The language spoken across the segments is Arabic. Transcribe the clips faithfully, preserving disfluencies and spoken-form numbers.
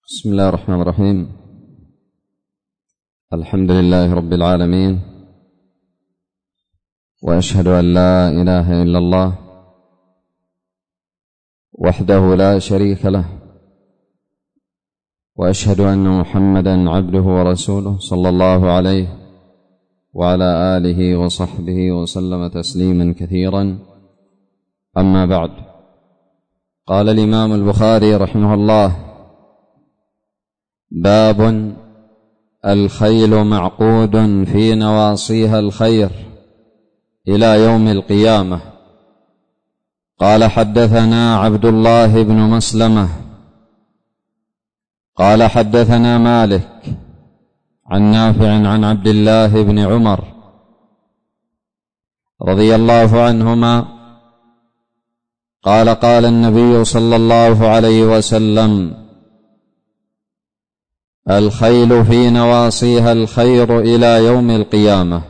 بسم الله الرحمن الرحيم. الحمد لله رب العالمين، وأشهد أن لا إله إلا الله وحده لا شريك له، وأشهد أن محمدا عبده ورسوله صلى الله عليه وعلى آله وصحبه وسلم تسليما كثيرا. أما بعد، قال الإمام البخاري رحمه الله: باب الخيل معقود في نواصيها الخير إلى يوم القيامة. قال: حدثنا عبد الله بن مسلمة قال: حدثنا مالك عن نافع عن عبد الله بن عمر رضي الله عنهما قال: قال النبي صلى الله عليه وسلم: الخيل في نواصيها الخير إلى يوم القيامة.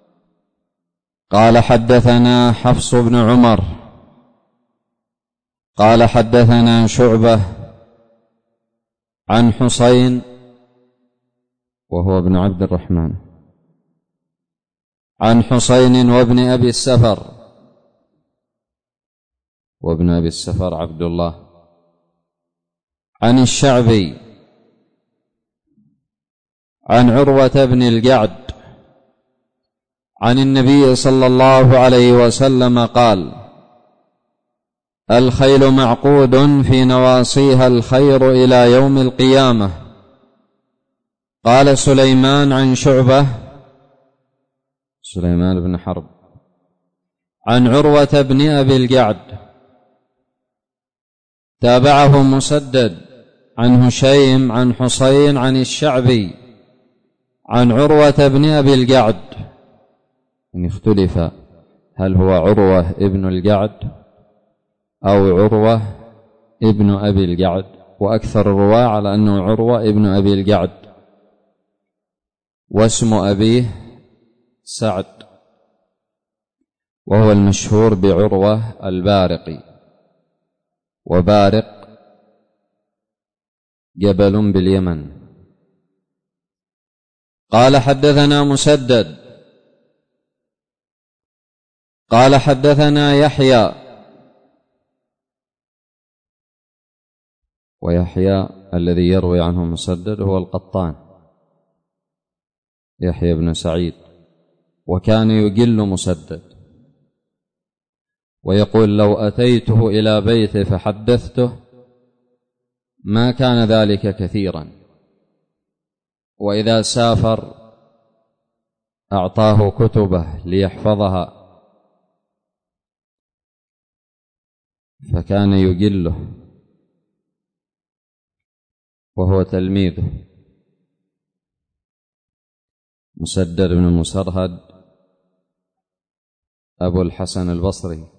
قال: حدثنا حفص بن عمر قال: حدثنا شعبة عن حسين وهو ابن عبد الرحمن عن حسين وابن أبي السفر وابن أبي السفر عبد الله عن الشعبي عن عروة بن الجعد عن النبي صلى الله عليه وسلم قال: الخيل معقود في نواصيها الخير إلى يوم القيامة. قال سليمان عن شعبة سليمان بن حرب عن عروة بن أبي الجعد، تابعه مسدد عن هشيم عن حسين عن الشعبي عن عروة بن أبي الجعد. إن اختلف هل هو عروة ابن الجعد أو عروة ابن أبي الجعد، وأكثر الرواة على أنه عروة ابن أبي الجعد، واسم أبيه سعد، وهو المشهور بعروة البارقي، وبارق جبل باليمن. قال: حدثنا مسدد قال: حدثنا يحيى، ويحيى الذي يروي عنه مسدد هو القطان يحيى بن سعيد، وكان يجل مسدد ويقول: لو أتيته إلى بيته فحدثته ما كان ذلك كثيرا، وإذا سافر أعطاه كتبه ليحفظها، فكان يجله وهو تلميذه. مسدد بن مسرهد أبو الحسن البصري.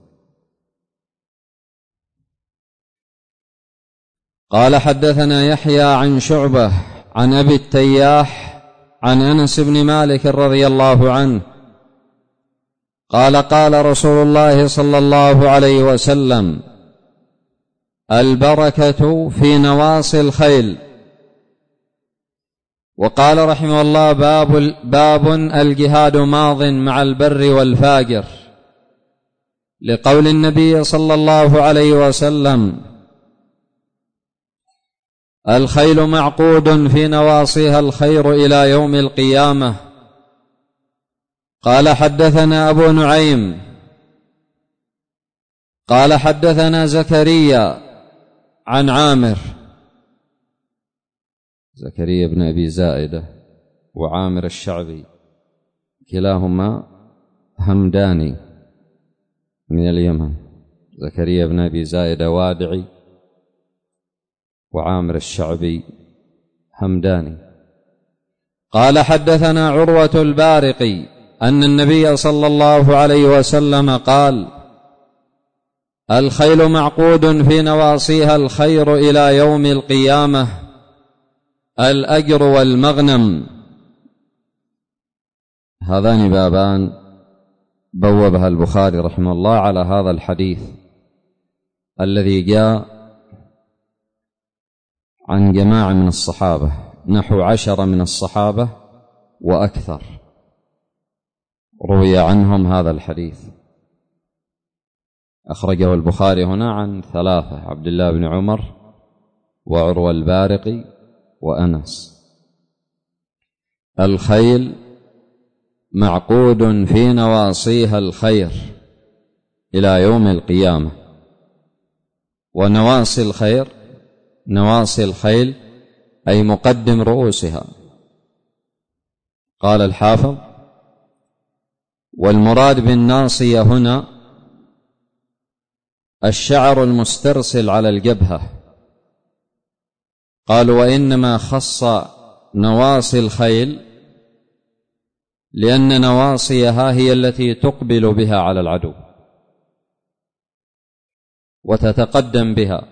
قال: حدثنا يحيى عن شعبة عن أبي التياح عن أنس بن مالك رضي الله عنه قال: قال رسول الله صلى الله عليه وسلم: البركة في نواصي الخيل. وقال رحمه الله: باب, باب الجهاد ماض مع البر والفاجر، لقول النبي صلى الله عليه وسلم: الخيل معقود في نواصيها الخير إلى يوم القيامة. قال: حدثنا أبو نعيم قال: حدثنا زكريا عن عامر، زكريا بن أبي زائدة وعامر الشعبي كلاهما همداني من اليمن، زكريا بن أبي زائدة وادعي، وعامر الشعبي همداني. قال: حدثنا عروة البارقي أن النبي صلى الله عليه وسلم قال: الخيل معقود في نواصيها الخير إلى يوم القيامة، الأجر والمغنم. هذان بابان بوبها البخاري رحمه الله على هذا الحديث الذي جاء عن جماعة من الصحابة، نحو عشرة من الصحابة وأكثر روي عنهم هذا الحديث. أخرجه البخاري هنا عن ثلاثة: عبد الله بن عمر وعروة البارقي وأنس. الخيل معقود في نواصيها الخير إلى يوم القيامة. ونواصي الخير، نواصي الخيل أي مقدم رؤوسها. قال الحافظ: والمراد بالناصية هنا الشعر المسترسل على الجبهة. قالوا: وإنما خص نواصي الخيل لأن نواصيها هي التي تقبل بها على العدو وتتقدم بها.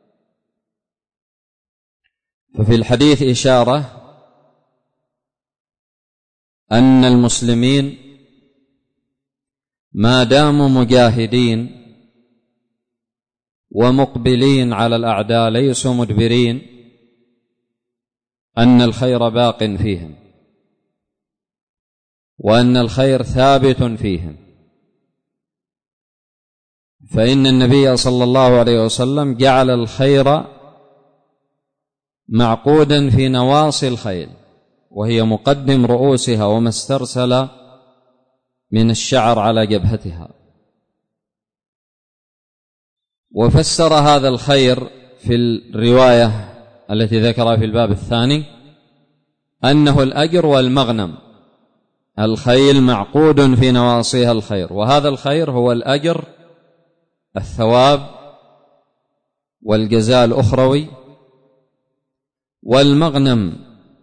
ففي الحديث إشارة أن المسلمين ما داموا مجاهدين ومقبلين على الأعداء ليسوا مدبرين، أن الخير باق فيهم وأن الخير ثابت فيهم. فإن النبي صلى الله عليه وسلم جعل الخير معقودا في نواصي الخيل، وهي مقدم رؤوسها وما استرسل من الشعر على جبهتها. وفسر هذا الخير في الرواية التي ذكرها في الباب الثاني أنه الأجر والمغنم. الخيل معقود في نواصيها الخير، وهذا الخير هو الأجر، الثواب والجزاء الأخروي، والمغنم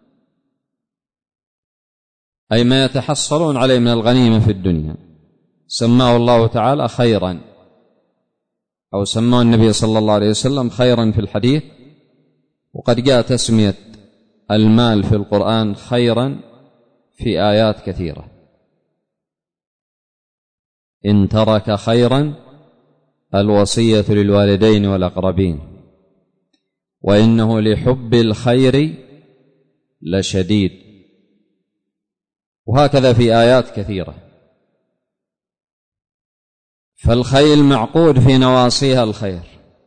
أي ما يتحصلون عليه من الغنيمة في الدنيا. سماه الله تعالى خيرا، أو سماه النبي صلى الله عليه وسلم خيرا في الحديث. وقد جاء تسمية المال في القرآن خيرا في آيات كثيرة: إن ترك خيرا الوصية للوالدين والأقربين، وإنه لحب الخير لشديد، وهكذا في آيات كثيرة. فالخيل معقود في نواصيها الخير،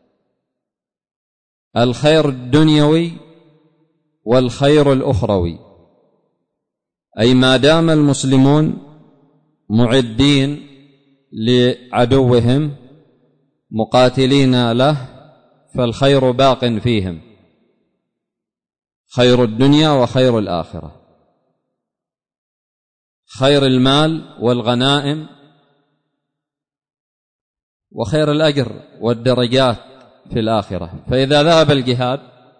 الخير الدنيوي والخير الأخروي، أي ما دام المسلمون معدين لعدوهم مقاتلين له فالخير باق فيهم، خير الدنيا وخير الآخرة، خير المال والغنائم وخير الأجر والدرجات في الآخرة. فإذا ذهب الجهاد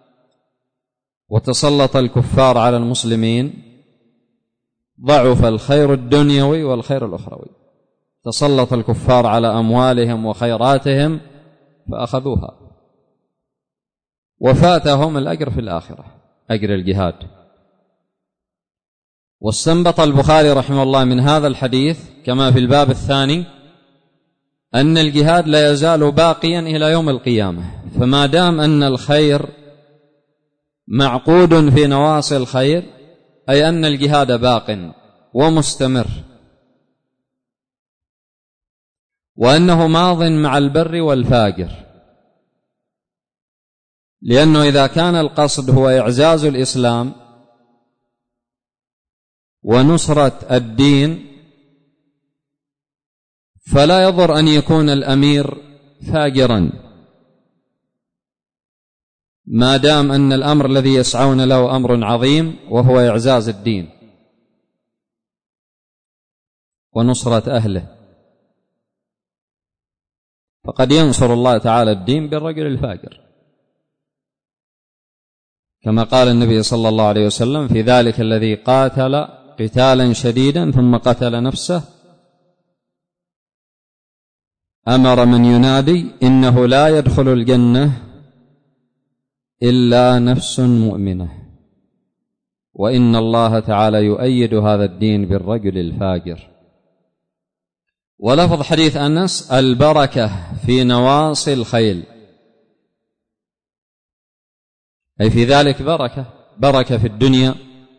وتسلط الكفار على المسلمين ضعف الخير الدنيوي والخير الأخروي. تسلط الكفار على أموالهم وخيراتهم فأخذوها، وفاتهم الأجر في الآخرة، أجر الجهاد. واستنبط البخاري رحمه الله من هذا الحديث كما في الباب الثاني أن الجهاد لا يزال باقيا إلى يوم القيامة. فما دام أن الخير معقود في نواصي الخير أي أن الجهاد باق ومستمر، وأنه ماض مع البر والفاجر. لأنه إذا كان القصد هو إعزاز الإسلام ونصرة الدين فلا يضر أن يكون الأمير فاجرا، ما دام أن الأمر الذي يسعون له أمر عظيم وهو إعزاز الدين ونصرة أهله. فقد ينصر الله تعالى الدين بالرجل الفاجر، كما قال النبي صلى الله عليه وسلم في ذلك الذي قاتل قتالا شديدا ثم قتل نفسه أمر من ينادي إنه لا يدخل الجنة إلا نفس مؤمنة، وإن الله تعالى يؤيد هذا الدين بالرجل الفاجر. ولفظ حديث أنس البركة في نواصي الخيل، أي في ذلك بركة، بركة في الدنيا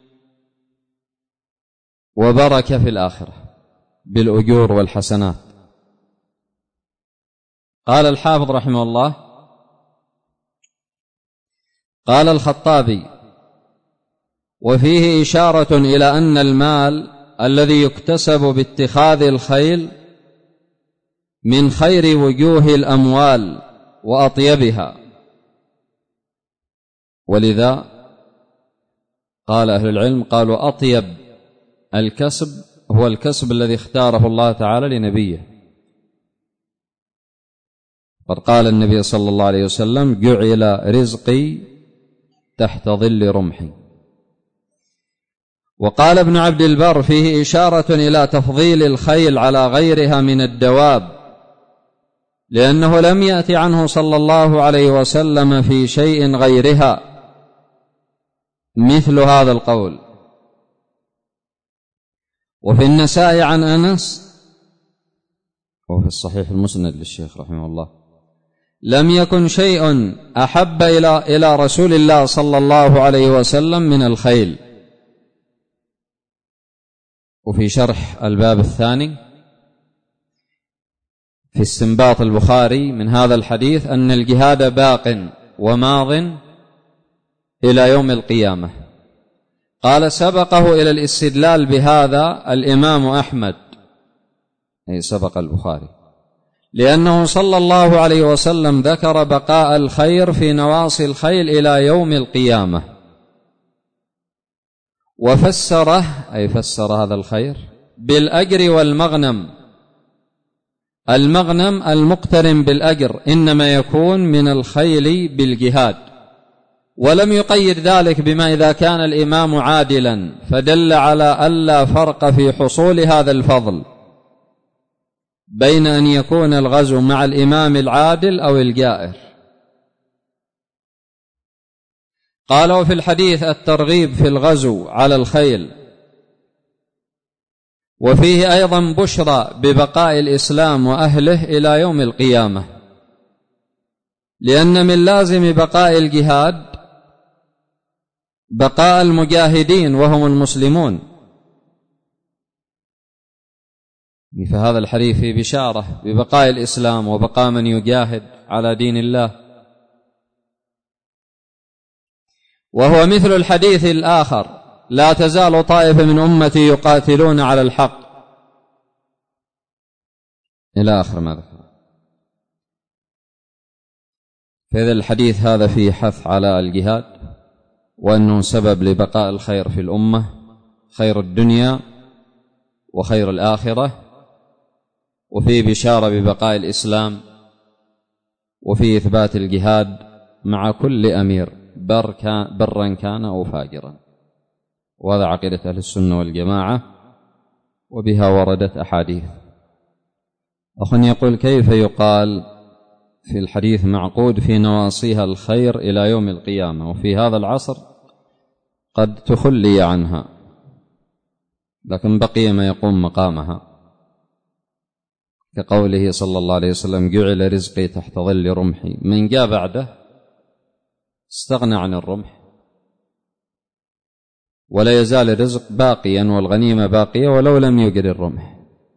وبركة في الآخرة بالأجور والحسنات. قال الحافظ رحمه الله: قال الخطابي: وفيه إشارة إلى أن المال الذي يكتسب باتخاذ الخيل من خير وجوه الأموال وأطيبها، ولذا قال أهل العلم قالوا أطيب الكسب هو الكسب الذي اختاره الله تعالى لنبيه. قد قال النبي صلى الله عليه وسلم: جعل رزقي تحت ظل رمحي. وقال ابن عبد البر: فيه إشارة إلى تفضيل الخيل على غيرها من الدواب، لأنه لم يأتي عنه صلى الله عليه وسلم في شيء غيرها مثل هذا القول. وفي النسائي عن أنس، وفي الصحيح المسند للشيخ رحمه الله: لم يكن شيء أحب إلى إلى رسول الله صلى الله عليه وسلم من الخيل. وفي شرح الباب الثاني في استنباط البخاري من هذا الحديث أن الجهاد باق وماض إلى يوم القيامة. قال: سبقه إلى الاستدلال بهذا الإمام أحمد، أي سبق البخاري، لأنه صلى الله عليه وسلم ذكر بقاء الخير في نواصي الخيل إلى يوم القيامة، وفسره، أي فسر هذا الخير بالأجر والمغنم. المغنم المقترن بالأجر إنما يكون من الخيل بالجهاد، ولم يقيد ذلك بما إذا كان الإمام عادلا، فدل على ألا فرق في حصول هذا الفضل بين أن يكون الغزو مع الإمام العادل أو الجائر. قال: وفي الحديث الترغيب في الغزو على الخيل. وفيه أيضا بشرى ببقاء الإسلام وأهله إلى يوم القيامة، لأن من لازم بقاء الجهاد بقاء المجاهدين وهم المسلمون. فهذا الحديث في بشارة ببقاء الإسلام وبقاء من يجاهد على دين الله. وهو مثل الحديث الآخر: لا تزال طائفة من أمتي يقاتلون على الحق، إلى آخر ما ذكر. فإذا الحديث هذا فيه حث على الجهاد، وأنه سبب لبقاء الخير في الأمة، خير الدنيا وخير الآخرة، وفيه بشارة ببقاء الإسلام، وفيه إثبات الجهاد مع كل أمير برا كان أو فاجرا. وهذا عقيدة أهل السنة والجماعة، وبها وردت أحاديث. أخ يقول: كيف يقال في الحديث معقود في نواصيها الخير إلى يوم القيامة، وفي هذا العصر قد تخلي عنها، لكن بقي ما يقوم مقامها، كقوله صلى الله عليه وسلم: جعل رزقي تحت ظل رمحي. من جاء بعده استغنى عن الرمح، ولا يزال الرزق باقيا والغنيمة باقية ولو لم يجر الرمح.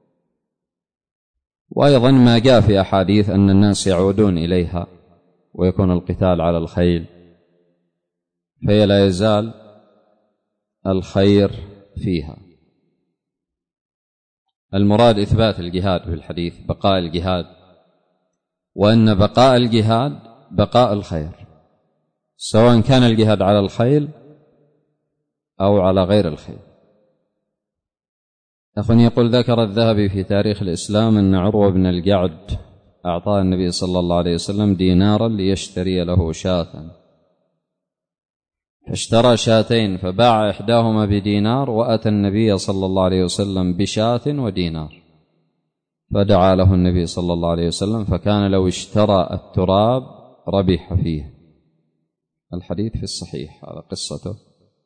وأيضا ما جاء في أحاديث أن الناس يعودون إليها ويكون القتال على الخيل، فهي لا يزال الخير فيها. المراد إثبات الجهاد في الحديث، بقاء الجهاد، وأن بقاء الجهاد بقاء الخير، سواء كان الجهاد على الخيل أو على غير الخيل. أخ يقول: ذكر الذهبي في تاريخ الإسلام أن عروة بن الجعد أعطاه النبي صلى الله عليه وسلم دينارا ليشتري له شاة، فاشترى شاتين فباع إحداهما بدينار، وأتى النبي صلى الله عليه وسلم بشاة ودينار، فدعا له النبي صلى الله عليه وسلم، فكان لو اشترى التراب ربح فيه. الحديث في الصحيح، هذا قصته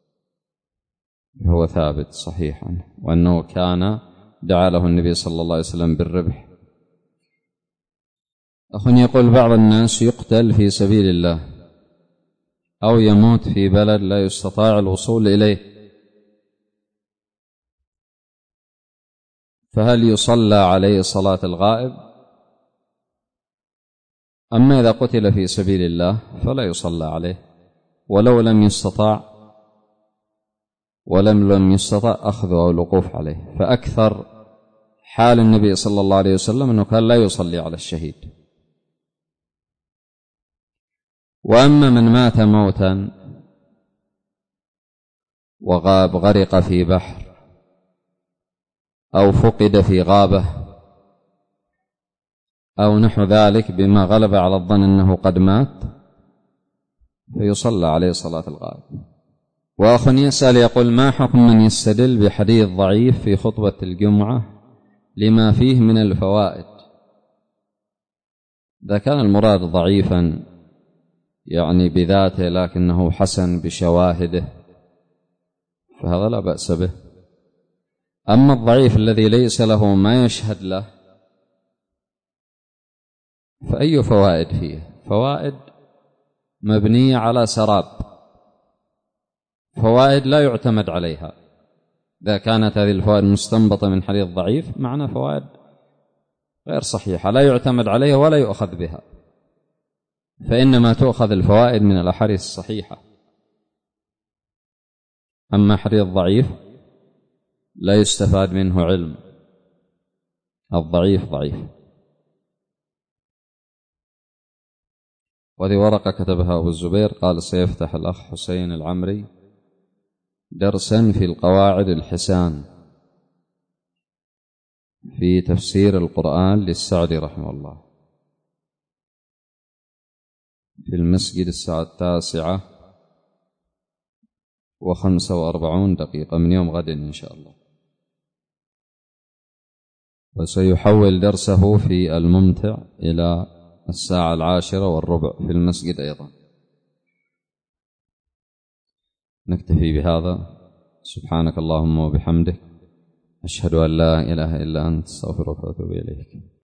هو ثابت صحيحا، وأنه كان دعا له النبي صلى الله عليه وسلم بالربح. أخ يقول: بعض الناس يقتل في سبيل الله أو يموت في بلد لا يستطاع الوصول إليه، فهل يصلى عليه صلاة الغائب؟ أما إذا قتل في سبيل الله فلا يصلى عليه، ولو لم يستطاع ولم لم يستطع أخذه أو الوقوف عليه. فأكثر حال النبي صلى الله عليه وسلم أنه كان لا يصلي على الشهيد. وأما من مات موتا وغاب غرق في بحر أو فقد في غابة أو نحو ذلك بما غلب على الظن أنه قد مات، فيصلى عليه صلاة الغائب. وأخ يسأل يقول: ما حكم من يستدل بحديث ضعيف في خطبة الجمعة لما فيه من الفوائد؟ إذا كان المراد ضعيفا يعني بذاته لكنه حسن بشواهده فهذا لا بأس به. أما الضعيف الذي ليس له ما يشهد له فأي فوائد فيه؟ فوائد مبنية على سراب، فوائد لا يعتمد عليها. إذا كانت هذه الفوائد مستنبطة من حديث ضعيف معنى فوائد غير صحيحة لا يعتمد عليها ولا يؤخذ بها، فإنما تؤخذ الفوائد من الأحاديث الصحيحة. أما حديث ضعيف لا يستفاد منه علم، الضعيف ضعيف. وهذه ورقة كتبها أبو الزبير، قال: سيفتح الأخ حسين العمري درسا في القواعد الحسان في تفسير القرآن للسعدي رحمه الله في المسجد الساعة التاسعة وخمسة وأربعون دقيقة من يوم غد إن شاء الله. وسيحول درسه في الممتع إلى الساعة العاشرة والربع في المسجد أيضا. نكتفي بهذا. سبحانك اللهم وبحمدك، أشهد أن لا إله إلا أنت، أستغفرك وأتوب إليك.